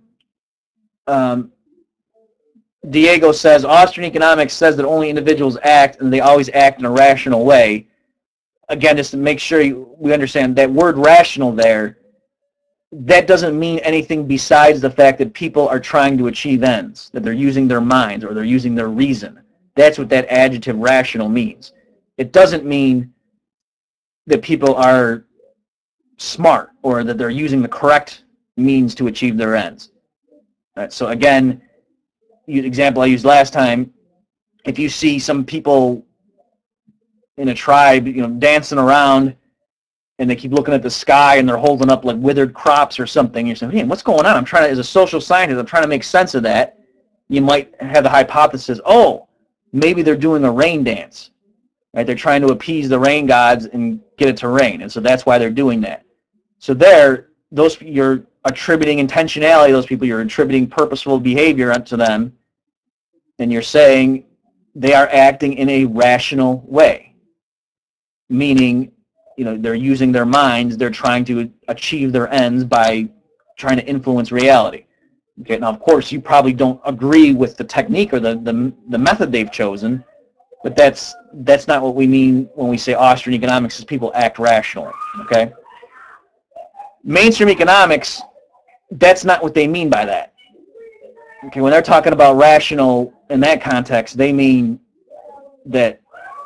Diego says Austrian economics says that only individuals act and they always act in a rational way. Again, just to make sure we understand that word rational there, that doesn't mean anything besides the fact that people are trying to achieve ends, that they're using their minds or they're using their reason. That's what that adjective rational means. It doesn't mean that people are smart or that they're using the correct means to achieve their ends. Right, so again, example I used last time, if you see some people in a tribe, dancing around, and they keep looking at the sky and they're holding up like withered crops or something, you're saying, hey, what's going on? As a social scientist, I'm trying to make sense of that. You might have the hypothesis, oh, maybe they're doing a rain dance. Right? They're trying to appease the rain gods and get it to rain, and so that's why they're doing that. So you're attributing intentionality to those people, you're attributing purposeful behavior to them, and you're saying they are acting in a rational way, meaning they're using their minds, they're trying to achieve their ends by trying to influence reality. Okay, now of course you probably don't agree with the technique or the method they've chosen, but that's not what we mean when we say Austrian economics is people act rationally. Okay, mainstream economics, that's not what they mean by that. Okay, when they're talking about rational in that context, they mean that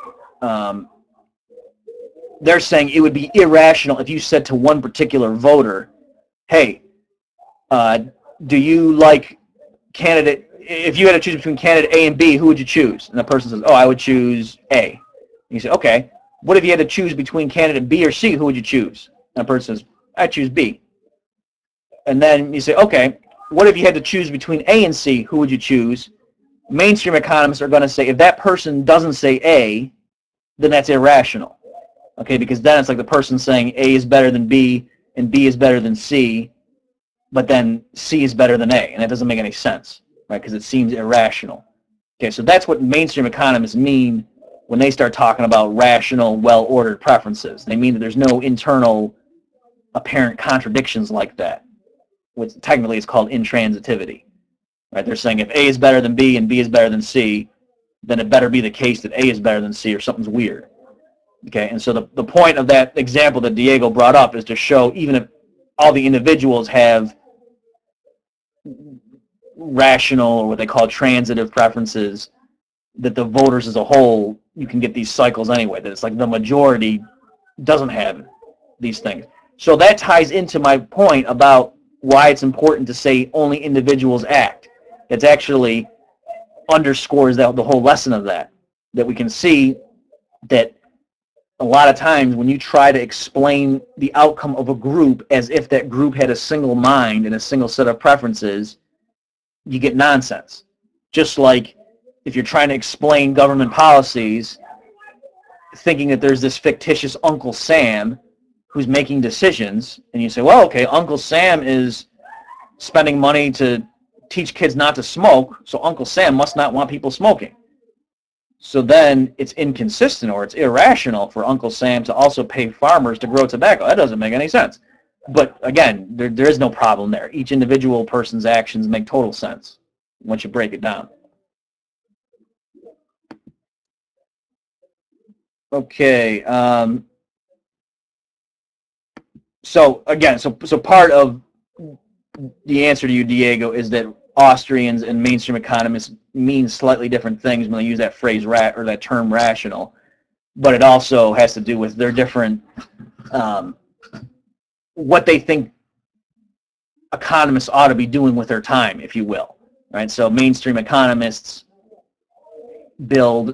they're saying it would be irrational if you said to one particular voter, hey, do you like candidate, if you had to choose between candidate A and B, who would you choose? And the person says, oh, I would choose A. And you say, okay, what if you had to choose between candidate B or C, who would you choose? And the person says, I choose B. And then you say, okay, what if you had to choose between A and C, who would you choose? Mainstream economists are going to say if that person doesn't say A, then that's irrational. Okay, because then it's like the person saying A is better than B and B is better than C, but then C is better than A, and that doesn't make any sense, right? Because it seems irrational. Okay, so that's what mainstream economists mean when they start talking about rational, well-ordered preferences. They mean that there's no internal apparent contradictions like that, which technically is called intransitivity. Right? They're saying if A is better than B and B is better than C, then it better be the case that A is better than C or something's weird. Okay, and so the point of that example that Diego brought up is to show even if all the individuals have rational or what they call transitive preferences, that the voters as a whole, you can get these cycles anyway, that it's like the majority doesn't have these things. So that ties into my point about why it's important to say only individuals act. It actually underscores the whole lesson of that we can see that a lot of times when you try to explain the outcome of a group as if that group had a single mind and a single set of preferences, you get nonsense. Just like if you're trying to explain government policies, thinking that there's this fictitious Uncle Sam who's making decisions, and you say, well, okay, Uncle Sam is spending money to teach kids not to smoke, so Uncle Sam must not want people smoking. So then it's inconsistent or it's irrational for Uncle Sam to also pay farmers to grow tobacco. That doesn't make any sense. But again, there is no problem there. Each individual person's actions make total sense once you break it down. Okay. So again, so part of the answer to you, Diego, is that Austrians and mainstream economists mean slightly different things when they use that phrase or that term rational, but it also has to do with their different what they think economists ought to be doing with their time, if you will. Right? So mainstream economists build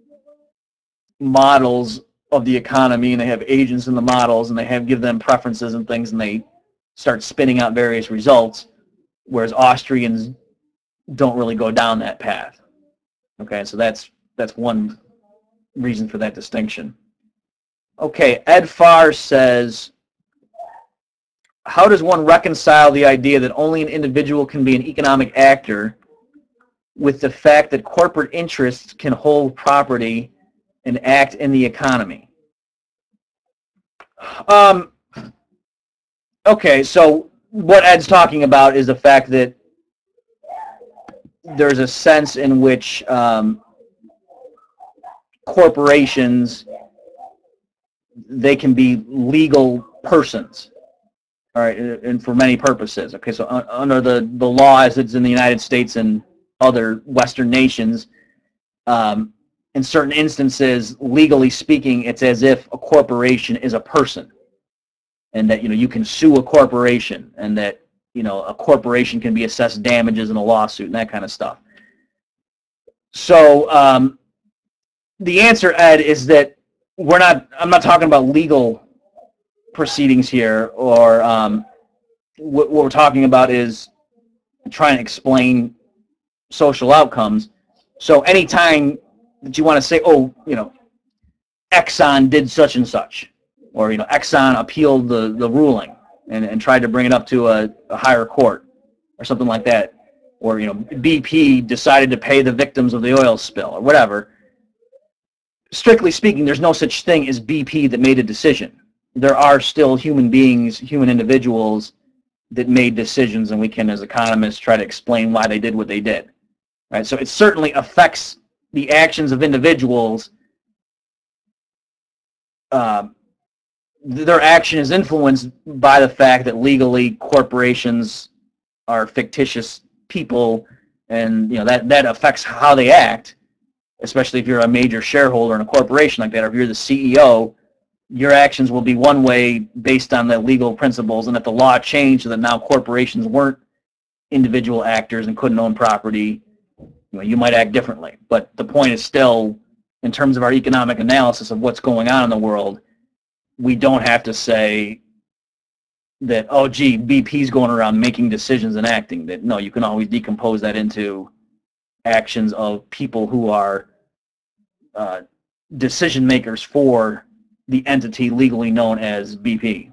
models of the economy, and they have agents in the models, and they give them preferences and things, and they start spinning out various results, whereas Austrians don't really go down that path. Okay, so that's one reason for that distinction. Okay, Ed Farr says, how does one reconcile the idea that only an individual can be an economic actor with the fact that corporate interests can hold property and act in the economy? Okay, so what Ed's talking about is the fact that there's a sense in which corporations, they can be legal persons, all right, and for many purposes. Okay, so under the law as it's in the United States and other Western nations, in certain instances, legally speaking, it's as if a corporation is a person, and that you can sue a corporation, and that a corporation can be assessed damages in a lawsuit and that kind of stuff. So the answer, Ed, is that I'm not talking about legal proceedings here, or what we're talking about is trying to explain social outcomes. So anytime that you want to say, oh, Exxon did such and such, or Exxon appealed the ruling and tried to bring it up to a higher court or something like that, or BP decided to pay the victims of the oil spill or whatever. Strictly speaking, there's no such thing as BP that made a decision. There are still human beings, human individuals that made decisions, and we can, as economists, try to explain why they did what they did. Right? So it certainly affects the actions of individuals. Their action is influenced by the fact that legally corporations are fictitious people, and that affects how they act, especially if you're a major shareholder in a corporation like that, or if you're the CEO. Your actions will be one way based on the legal principles, and if the law changed so that now corporations weren't individual actors and couldn't own property, you might act differently. But the point is still, in terms of our economic analysis of what's going on in the world, we don't have to say that, oh, gee, BP's going around making decisions and acting. That no, you can always decompose that into actions of people who are decision makers for the entity legally known as BP.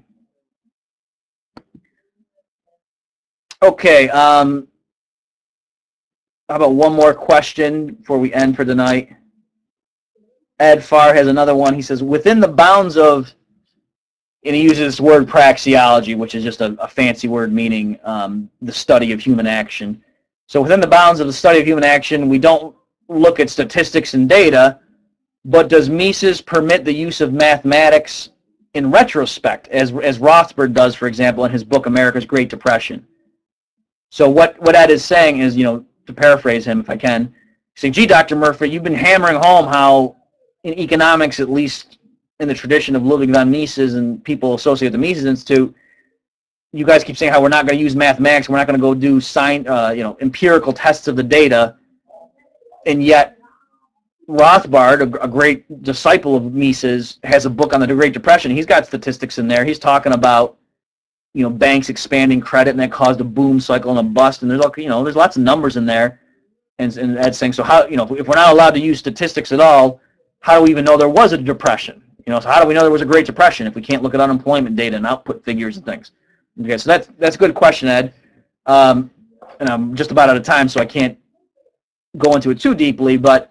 Okay, how about one more question before we end for tonight? Ed Farr has another one. He says, within the bounds of, and he uses this word praxeology, which is just a fancy word meaning the study of human action. So within the bounds of the study of human action, we don't look at statistics and data, but does Mises permit the use of mathematics in retrospect, as Rothbard does, for example, in his book America's Great Depression? So what Ed is saying is, to paraphrase him if I can, saying, gee, Dr. Murphy, you've been hammering home how in economics, at least in the tradition of Ludwig von Mises and people associated with the Mises Institute, you guys keep saying how we're not going to use mathematics, we're not going to go do empirical tests of the data, and yet Rothbard, a great disciple of Mises, has a book on the Great Depression. He's got statistics in there. He's talking about, banks expanding credit, and that caused a boom cycle and a bust. And there's lots of numbers in there. And Ed's saying, so how, if we're not allowed to use statistics at all, how do we even know there was a depression? So how do we know there was a Great Depression if we can't look at unemployment data and output figures and things? Okay, so that's a good question, Ed. And I'm just about out of time, so I can't go into it too deeply, but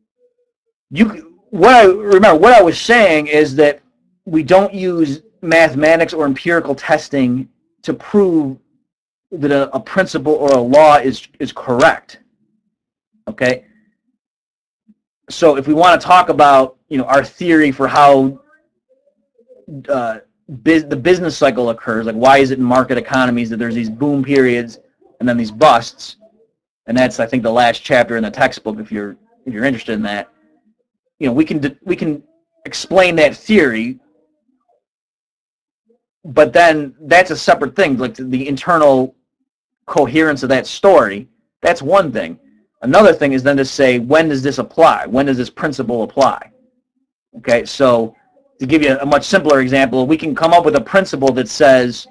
what I was saying is that we don't use mathematics or empirical testing to prove that a principle or a law is correct. Okay? So if we want to talk about, our theory for how the business cycle occurs, like why is it in market economies that there's these boom periods and then these busts, and that's, I think, the last chapter in the textbook if you're interested in that. We can explain that theory, but then that's a separate thing. Like the internal coherence of that story, that's one thing. Another thing is then to say, when does this apply? When does this principle apply? Okay, so to give you a much simpler example, we can come up with a principle that says,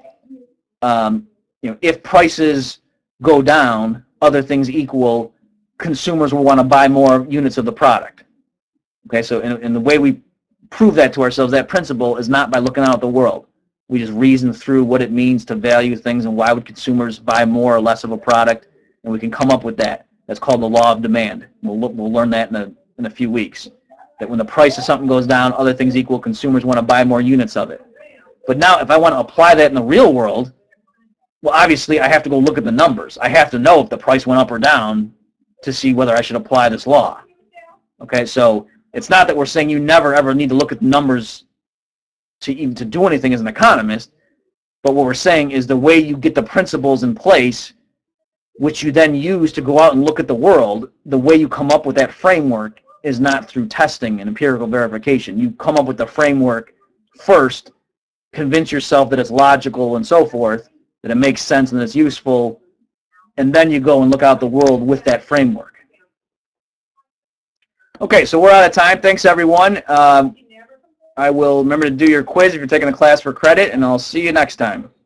if prices go down, other things equal, consumers will want to buy more units of the product. Okay, so in the way we prove that to ourselves, that principle is not by looking out at the world. We just reason through what it means to value things and why would consumers buy more or less of a product, and we can come up with that. That's called the law of demand. We'll learn that in a few weeks. That when the price of something goes down, other things equal, consumers want to buy more units of it. But now if I want to apply that in the real world, well, obviously I have to go look at the numbers. I have to know if the price went up or down to see whether I should apply this law. Okay, so it's not that we're saying you never ever need to look at the numbers to even to do anything as an economist, but what we're saying is the way you get the principles in place, which you then use to go out and look at the world, the way you come up with that framework is not through testing and empirical verification. You come up with the framework first, convince yourself that it's logical and so forth, that it makes sense and that it's useful, and then you go and look out the world with that framework. Okay, so we're out of time. Thanks, everyone. I will remember to do your quiz if you're taking a class for credit, and I'll see you next time.